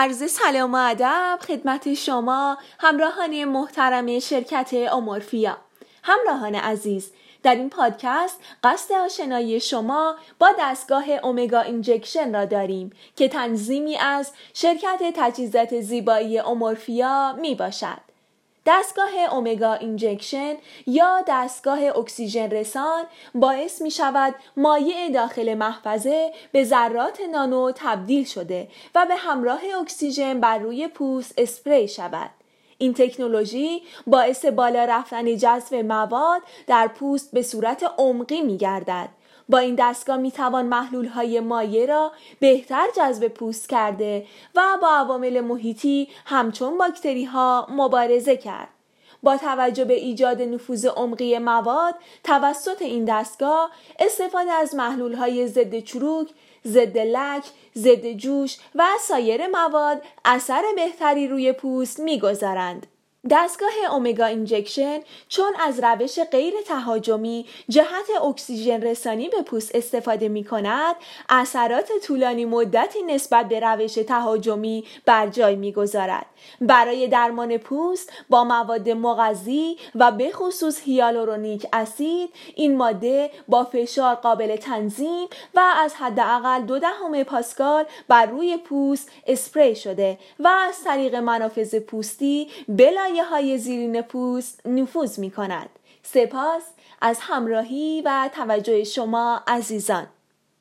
عرض سلام و ادب خدمت شما همراهان محترم شرکت اومورفیا. همراهان عزیز، در این پادکست قصد آشنایی شما با دستگاه اومگا اینجکشن را داریم که تنظیمی از شرکت تجهیزات زیبایی اومورفیا می باشد. دستگاه اومگا اینجکشن یا دستگاه اکسیژن رسان باعث می شود مایع داخل محفظه به ذرات نانو تبدیل شده و به همراه اکسیژن بر روی پوست اسپری شود. این تکنولوژی باعث بالا رفتن جذب مواد در پوست به صورت عمقی می گردد. با این دستگاه می توان محلول‌های مایع را بهتر جذب پوست کرده و با عوامل محیطی همچون باکتری‌ها مبارزه کرد. با توجه به ایجاد نفوذ عمقی مواد توسط این دستگاه، استفاده از محلول‌های ضد چروک، ضد لک، ضد جوش و سایر مواد اثر بهتری روی پوست می‌گذارند. دستگاه اومگا اینجکشن چون از روش غیر تهاجمی جهت اکسیژن رسانی به پوست استفاده می کند، اثرات طولانی مدتی نسبت به روش تهاجمی بر جای می گذارد. برای درمان پوست با مواد مغذی و به خصوص هیالورونیک اسید، این ماده با فشار قابل تنظیم و از حداقل 0.2 پاسکال بر روی پوست اسپری شده و از طریق منافذ پوستی به لایه‌های زیرین پوست نفوذ می کند. سپاس از همراهی و توجه شما عزیزان.